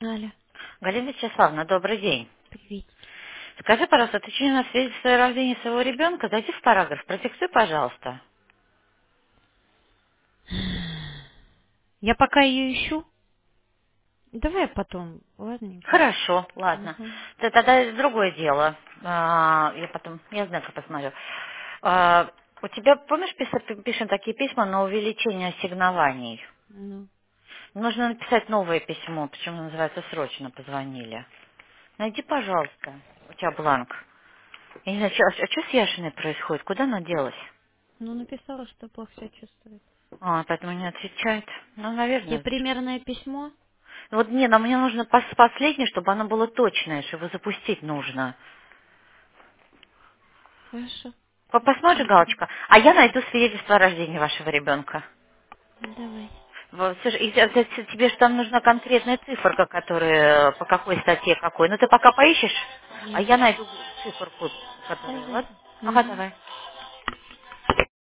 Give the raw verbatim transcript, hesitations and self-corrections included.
Аля, Галина Вячеславовна, добрый день. привет. Скажи, пожалуйста, ты что, на связи с рождения своего ребенка? Зайди в параграф, продиктуй, пожалуйста. Я пока ее ищу. Давай потом, ладненько. Хорошо, ладно. Угу. Т- Тогда другое дело. А, Я потом, я знаю, как посмотрю. А, У тебя, помнишь, писа- пишем такие письма на увеличение ассигнований? Ну, Нужно написать новое письмо, почему называется «Срочно позвонили». Найди, пожалуйста, у тебя бланк. Я не знаю, чё- а что с Яшиной происходит? Куда она делась? ну написала, что плохо себя чувствует. А, поэтому не отвечает. Ну, Тебе наверное. примерное письмо? Вот не, но мне нужно пос- последнее, чтобы оно было точное, чтобы запустить нужно. Хорошо. По- Посмотри, Посмотрим. галочка. А я найду свидетельство о рождении вашего ребенка. Давай. Вот, слушай, и те- те- тебе же там нужна конкретная циферка, которая по какой статье какой. Ну ты пока поищешь, а Угу. я найду циферку, которая, Давай. ладно? Ага, Угу. давай.